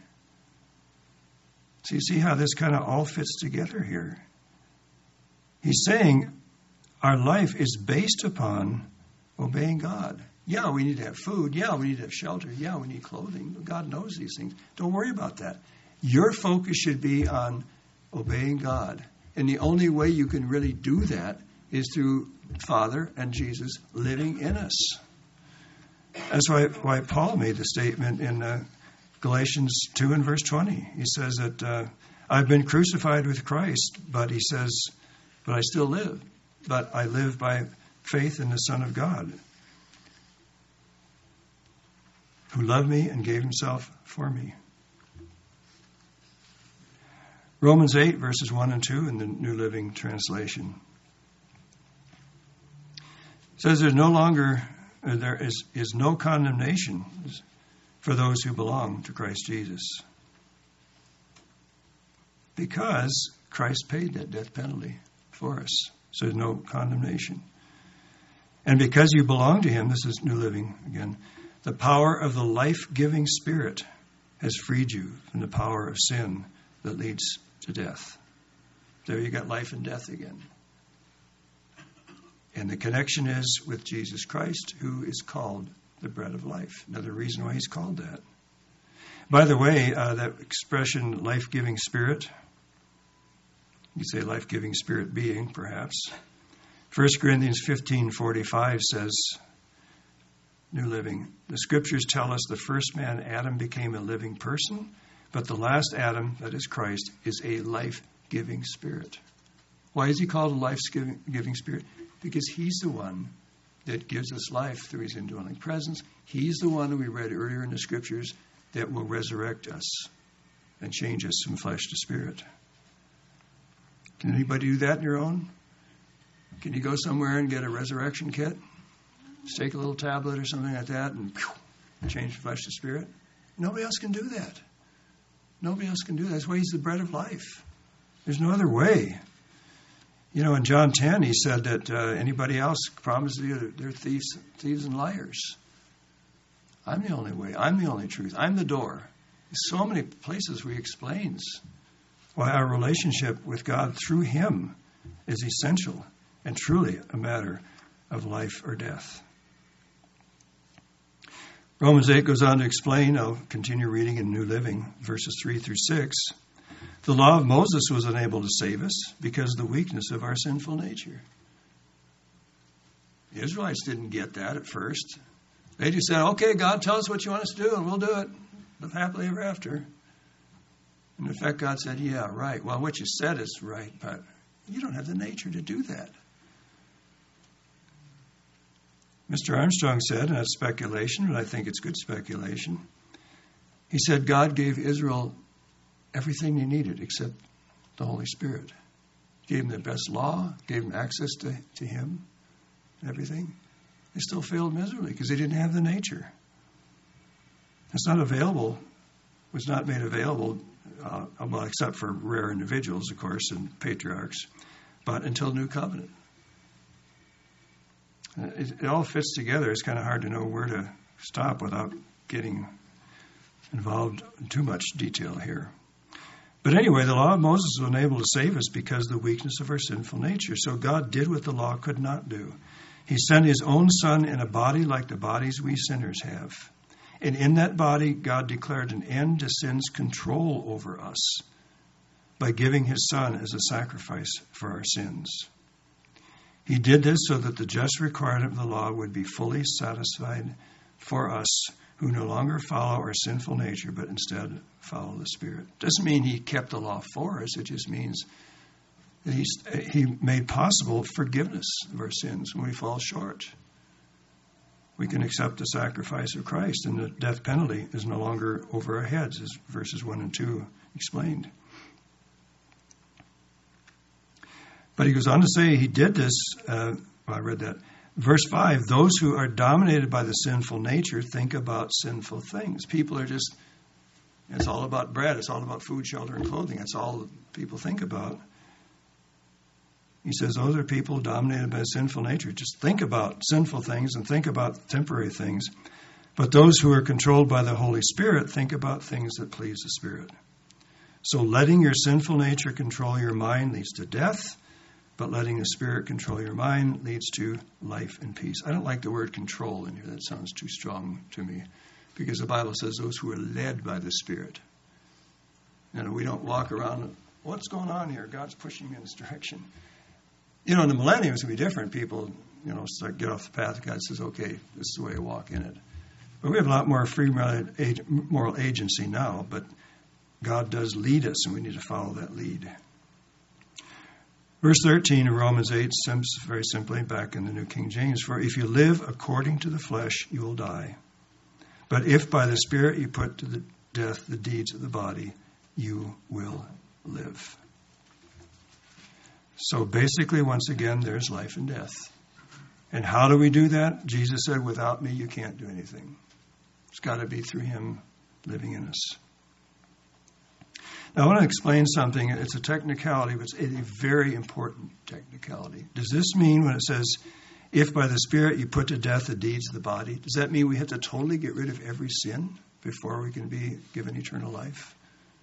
So you see how this kind of all fits together here. He's saying our life is based upon obeying God. Yeah, we need to have food. Yeah, we need to have shelter. Yeah, we need clothing. God knows these things. Don't worry about that. Your focus should be on obeying God. And the only way you can really do that is through Father and Jesus living in us. That's why, why Paul made the statement in uh, Galatians two and verse twenty. He says that uh, I've been crucified with Christ, but he says, but I still live. But I live by faith in the Son of God, who loved me and gave himself for me. Romans eight, verses one and two in the New Living Translation. It says there's no longer, there is, is no condemnation for those who belong to Christ Jesus. Because Christ paid that death penalty for us. So there's no condemnation. And because you belong to him, this is New Living again, the power of the life-giving Spirit has freed you from the power of sin that leads to death. There you got life and death again. And the connection is with Jesus Christ, who is called the bread of life. Another reason why he's called that. By the way, uh, that expression, life-giving Spirit, you say life-giving Spirit being, perhaps. First Corinthians fifteen forty-five says, New Living, the Scriptures tell us the first man, Adam, became a living person, but the last Adam, that is Christ, is a life-giving Spirit. Why is he called a life-giving Spirit? Because he's the one that gives us life through his indwelling presence. He's the one that we read earlier in the Scriptures that will resurrect us and change us from flesh to spirit. Can anybody do that on your own? Can you go somewhere and get a resurrection kit? Just take a little tablet or something like that and whew, change from flesh to spirit? Nobody else can do that. Nobody else can do that. That's why he's the bread of life. There's no other way. You know, in John ten, he said that uh, anybody else promises you that they're thieves, thieves and liars. I'm the only way. I'm the only truth. I'm the door. There's so many places where he explains why our relationship with God through him is essential and truly a matter of life or death. Romans eight goes on to explain, I'll continue reading in New Living, verses three through six. The law of Moses was unable to save us because of the weakness of our sinful nature. The Israelites didn't get that at first. They just said, okay, God, tell us what you want us to do, and we'll do it. Live happily ever after. And in fact, God said, yeah, right. Well, what you said is right, but you don't have the nature to do that. Mister Armstrong said, and that's speculation, but I think it's good speculation. He said God gave Israel everything they needed except the Holy Spirit. Gave them the best law, gave them access to, to him, everything. They still failed miserably because they didn't have the nature. It's not available, was not made available, uh, well, except for rare individuals, of course, and patriarchs, but until New Covenant. It, it all fits together. It's kind of hard to know where to stop without getting involved in too much detail here. But anyway, the law of Moses was unable to save us because of the weakness of our sinful nature. So God did what the law could not do. He sent his own Son in a body like the bodies we sinners have. And in that body, God declared an end to sin's control over us by giving his Son as a sacrifice for our sins. He did this so that the just requirement of the law would be fully satisfied for us who no longer follow our sinful nature, but instead follow the Spirit. Doesn't mean he kept the law for us. It just means that he's, he made possible forgiveness of our sins when we fall short. We can accept the sacrifice of Christ, and the death penalty is no longer over our heads, as verses one and two explained. But he goes on to say he did this, uh, well, I read that. Verse five, those who are dominated by the sinful nature think about sinful things. People are just, it's all about bread. It's all about food, shelter, and clothing. That's all people think about. He says those are people dominated by sinful nature. Just think about sinful things and think about temporary things. But those who are controlled by the Holy Spirit think about things that please the Spirit. So letting your sinful nature control your mind leads to death. But letting the Spirit control your mind leads to life and peace. I don't like the word control in here. That sounds too strong to me. Because the Bible says those who are led by the Spirit. You know, we don't walk around, what's going on here? God's pushing me in this direction. You know, in the millennium, it's going to be different. People, you know, start, get off the path. God says, okay, this is the way I walk in it. But we have a lot more free moral agency now. But God does lead us, and we need to follow that lead. Verse thirteen of Romans eight says very simply, back in the New King James, for if you live according to the flesh, you will die. But if by the Spirit you put to the death the deeds of the body, you will live. So basically, once again, there's life and death. And how do we do that? Jesus said, without me, you can't do anything. It's got to be through him living in us. Now, I want to explain something. It's a technicality, but it's a very important technicality. Does this mean when it says, if by the Spirit you put to death the deeds of the body, does that mean we have to totally get rid of every sin before we can be given eternal life?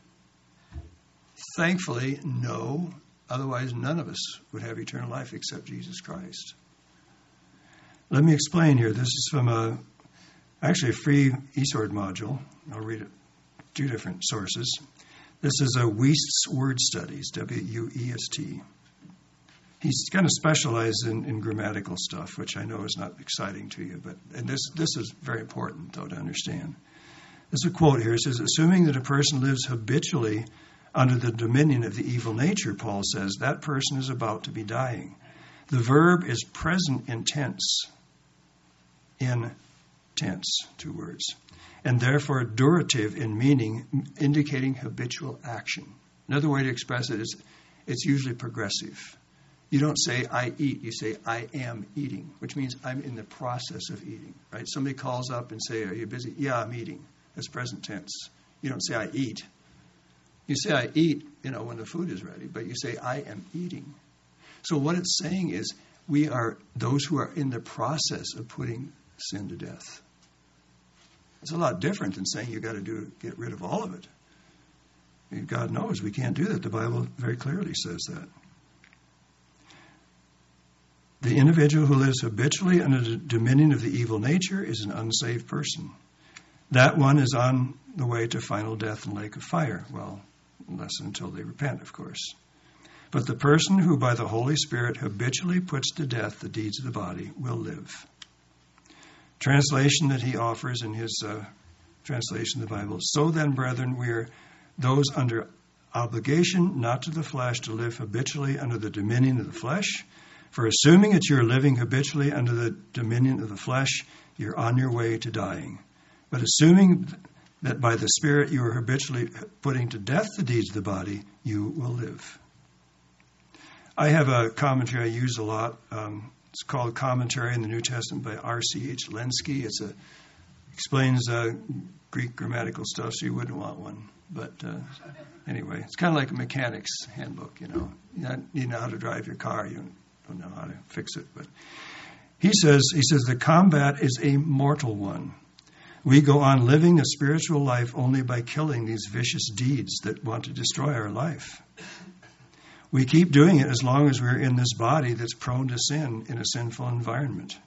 Thankfully, no. Otherwise, none of us would have eternal life except Jesus Christ. Let me explain here. This is from a actually a free eSword module. I'll read it. Two different sources. This is a Wuest's Word Studies, W U E S T. He's kind of specialized in, in grammatical stuff, which I know is not exciting to you, but and this this is very important, though, to understand. There's a quote here. It says, assuming that a person lives habitually under the dominion of the evil nature, Paul says, that person is about to be dying. The verb is present in tense. In tense, two words. And therefore durative in meaning, indicating habitual action. Another way to express it is it's usually progressive. You don't say, I eat. You say, I am eating, which means I'm in the process of eating, right? Somebody calls up and say, are you busy? Yeah, I'm eating. That's present tense. You don't say, I eat. You say, I eat, you know, when the food is ready, but you say, I am eating. So what it's saying is we are those who are in the process of putting sin to death. It's a lot different than saying you've got to do get rid of all of it. I mean, God knows we can't do that. The Bible very clearly says that. The individual who lives habitually under the dominion of the evil nature is an unsaved person. That one is on the way to final death and lake of fire. Well, unless until they repent, of course. But the person who by the Holy Spirit habitually puts to death the deeds of the body will live. Translation that he offers in his uh, translation of the Bible. So then, brethren, we are those under obligation, not to the flesh, to live habitually under the dominion of the flesh. For assuming that you're living habitually under the dominion of the flesh, you're on your way to dying. But assuming that by the Spirit you are habitually putting to death the deeds of the body, you will live. I have a commentary I use a lot. Um, it's called Commentary in the New Testament by R C H Lenski. It's a explains uh, Greek grammatical stuff, so you wouldn't want one. But uh, anyway, it's kind of like a mechanic's handbook, you know. You, you know how to drive your car, you don't know how to fix it. But he says, he says the combat is a mortal one. We go on living the spiritual life only by killing these vicious deeds that want to destroy our life. We keep doing it as long as we're in this body that's prone to sin in a sinful environment.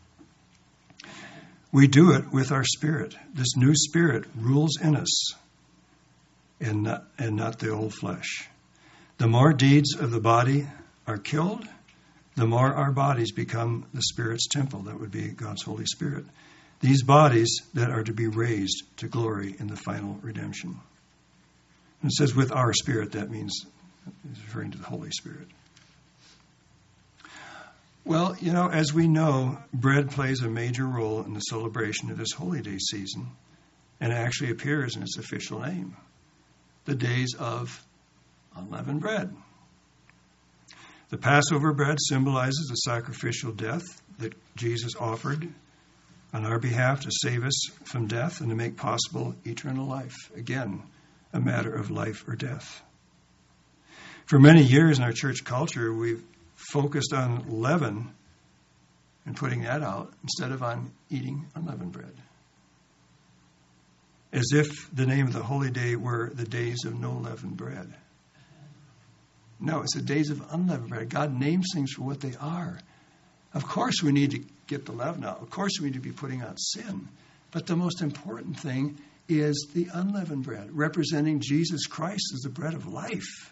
We do it with our spirit. This new spirit rules in us and not, and not the old flesh. The more deeds of the body are killed, the more our bodies become the Spirit's temple. That would be God's Holy Spirit. These bodies that are to be raised to glory in the final redemption. And it says with our spirit, that means it's referring to the Holy Spirit. Well, you know, as we know, bread plays a major role in the celebration of this holy day season, and it actually appears in its official name, the days of unleavened bread. The Passover bread symbolizes the sacrificial death that Jesus offered on our behalf to save us from death and to make possible eternal life. Again, a matter of life or death. For many years in our church culture, we've focused on leaven and putting that out instead of on eating unleavened bread. As if the name of the holy day were the days of no leavened bread. No, it's the days of unleavened bread. God names things for what they are. Of course we need to get the leaven out. Of course we need to be putting out sin. But the most important thing is the unleavened bread, representing Jesus Christ as the bread of life.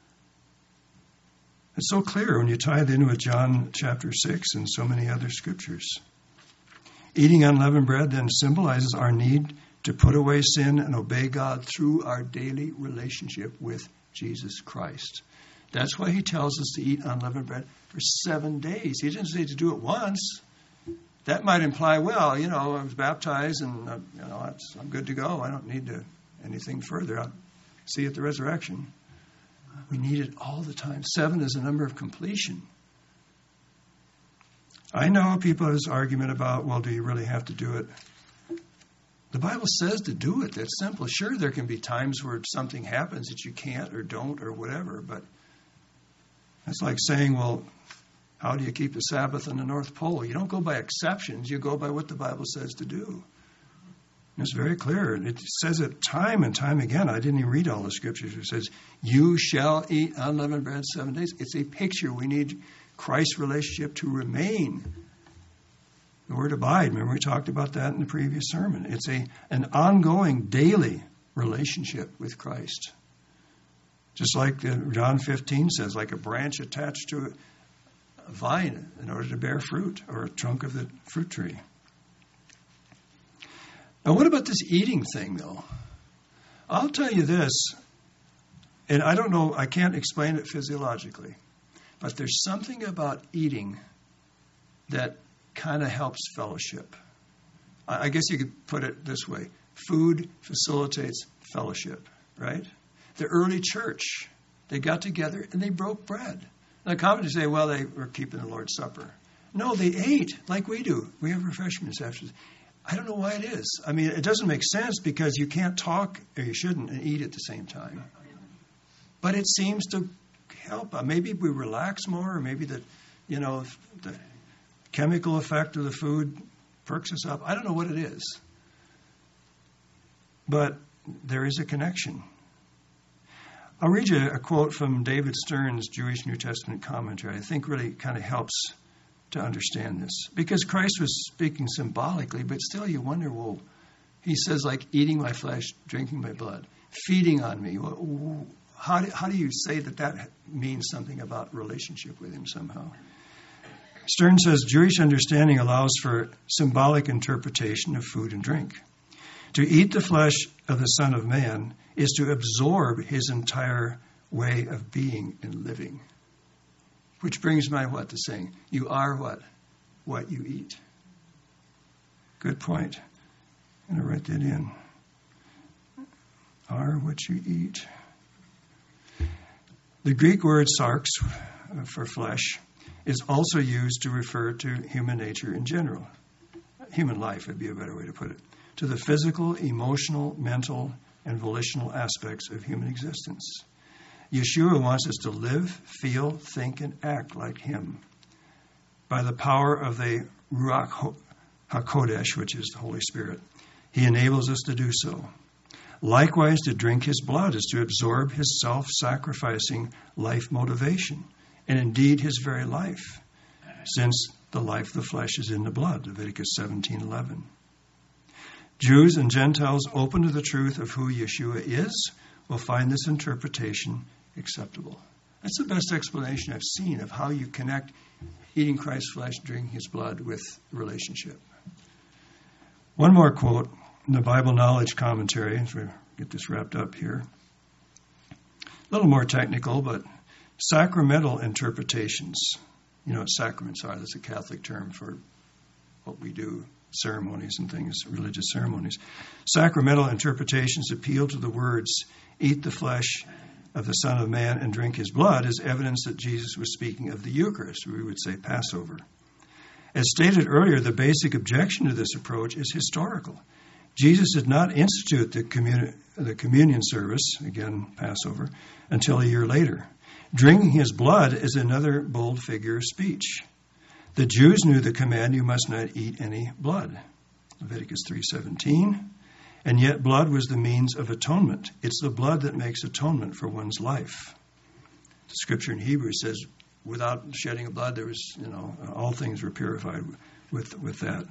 It's so clear when you tie it in with John chapter six and so many other scriptures. Eating unleavened bread then symbolizes our need to put away sin and obey God through our daily relationship with Jesus Christ. That's why he tells us to eat unleavened bread for seven days. He didn't say to do it once. That might imply, well, you know, I was baptized and, uh, you know, I'm good to go. I don't need to anything further. I'll see you at the resurrection. We need it all the time. Seven is a number of completion. I know people have this argument about, well, do you really have to do it? The Bible says to do it. That's simple. Sure, there can be times where something happens that you can't or don't or whatever, but it's like saying, well, how do you keep the Sabbath on the North Pole? You don't go by exceptions. You go by what the Bible says to do. And it's very clear. It says it time and time again. I didn't even read all the scriptures. It says, you shall eat unleavened bread seven days. It's a picture. We need Christ's relationship to remain. The word abide, remember we talked about that in the previous sermon. It's a an ongoing, daily relationship with Christ. Just like John fifteen says, like a branch attached to a vine in order to bear fruit, or a trunk of the fruit tree. Now, what about this eating thing, though? I'll tell you this, and I don't know, I can't explain it physiologically, but there's something about eating that kind of helps fellowship. I guess you could put it this way. Food facilitates fellowship, right? The early church, they got together and they broke bread. Now, commentators say, well, they were keeping the Lord's Supper. No, they ate like we do. We have refreshments after. I don't know why it is. I mean, it doesn't make sense because you can't talk, or you shouldn't, and eat at the same time. But it seems to help. Maybe we relax more, or maybe that, you know, the chemical effect of the food perks us up. I don't know what it is. But there is a connection. I'll read you a quote from David Stern's Jewish New Testament commentary. I think really kind of helps to understand this. Because Christ was speaking symbolically, but still you wonder, well, he says like eating my flesh, drinking my blood, feeding on me. How do, how do you say that that means something about relationship with him somehow? Stern says Jewish understanding allows for symbolic interpretation of food and drink. To eat the flesh of the Son of Man is to absorb his entire way of being and living. Which brings my what to saying? You are what? What you eat. Good point. I'm going to write that in. Are what you eat. The Greek word sarx for flesh is also used to refer to human nature in general. Human life would be a better way to put it. To the physical, emotional, mental, and volitional aspects of human existence. Yeshua wants us to live, feel, think, and act like him. By the power of the Ruach HaKodesh, which is the Holy Spirit, he enables us to do so. Likewise, to drink his blood is to absorb his self-sacrificing life motivation, and indeed his very life, since the life of the flesh is in the blood, Leviticus seventeen eleven. Jews and Gentiles open to the truth of who Yeshua is will find this interpretation acceptable. That's the best explanation I've seen of how you connect eating Christ's flesh, drinking his blood with relationship. One more quote in the Bible Knowledge Commentary, as we get this wrapped up here. A little more technical, but sacramental interpretations. You know what sacraments are. That's a Catholic term for what we do, ceremonies and things, religious ceremonies. Sacramental interpretations appeal to the words, eat the flesh of the Son of Man and drink his blood, as evidence that Jesus was speaking of the Eucharist, or we would say Passover. As stated earlier, the basic objection to this approach is historical. Jesus did not institute the, communi- the communion service, again, Passover, until a year later. Drinking his blood is another bold figure of speech. The Jews knew the command, you must not eat any blood, Leviticus three seventeen, and yet blood was the means of atonement. It's the blood that makes atonement for one's life. The scripture in Hebrews says, without shedding of blood, there was, you know, all things were purified with, with that.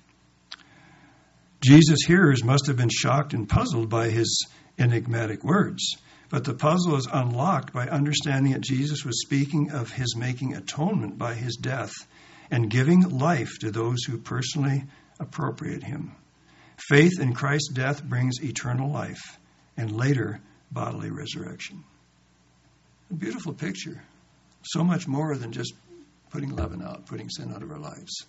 Jesus' hearers must have been shocked and puzzled by his enigmatic words. But the puzzle is unlocked by understanding that Jesus was speaking of his making atonement by his death and giving life to those who personally appropriate him. Faith in Christ's death brings eternal life and later bodily resurrection. A beautiful picture. So much more than just putting leaven out, putting sin out of our lives.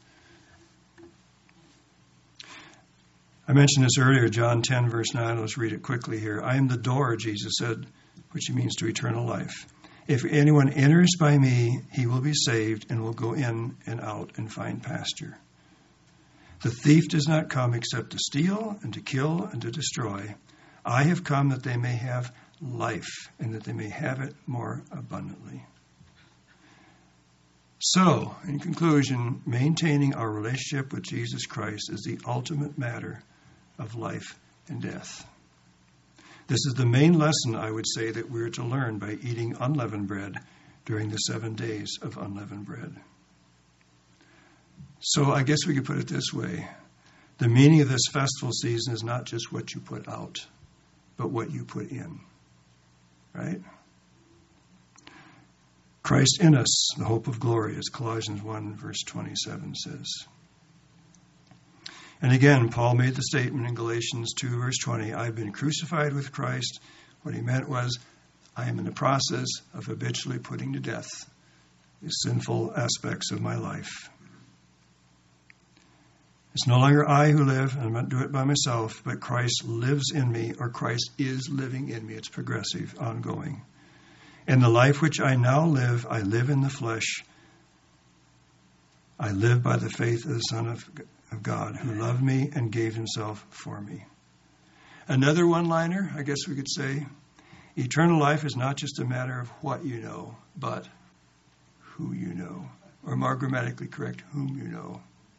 I mentioned this earlier, John ten, verse nine. Let's read it quickly here. I am the door, Jesus said. which means to eternal life. If anyone enters by me, he will be saved and will go in and out and find pasture. The thief does not come except to steal and to kill and to destroy. I have come that they may have life and that they may have it more abundantly. So, in conclusion, maintaining our relationship with Jesus Christ is the ultimate matter of life and death. This is the main lesson, I would say, that we're to learn by eating unleavened bread during the seven days of unleavened bread. So I guess we could put it this way. The meaning of this festival season is not just what you put out, but what you put in. Right? Christ in us, the hope of glory, as Colossians one, verse twenty-seven says. And again, Paul made the statement in Galatians two, verse twenty, I've been crucified with Christ. What he meant was, I am in the process of habitually putting to death the sinful aspects of my life. It's no longer I who live, and I'm not doing it by myself, but Christ lives in me, or Christ is living in me. It's progressive, ongoing. In the life which I now live, I live in the flesh. I live by the faith of the Son of God, who loved me and gave himself for me. Another one-liner, I guess we could say, eternal life is not just a matter of what you know, but who you know. Or more grammatically correct, whom you know.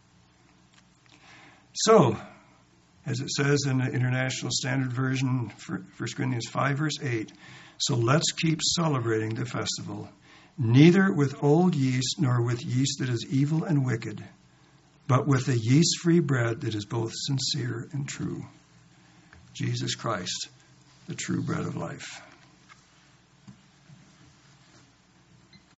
So, as it says in the International Standard Version, First Corinthians five, verse eight, so let's keep celebrating the festival, neither with old yeast nor with yeast that is evil and wicked, but with a yeast-free bread that is both sincere and true. Jesus Christ, the true bread of life.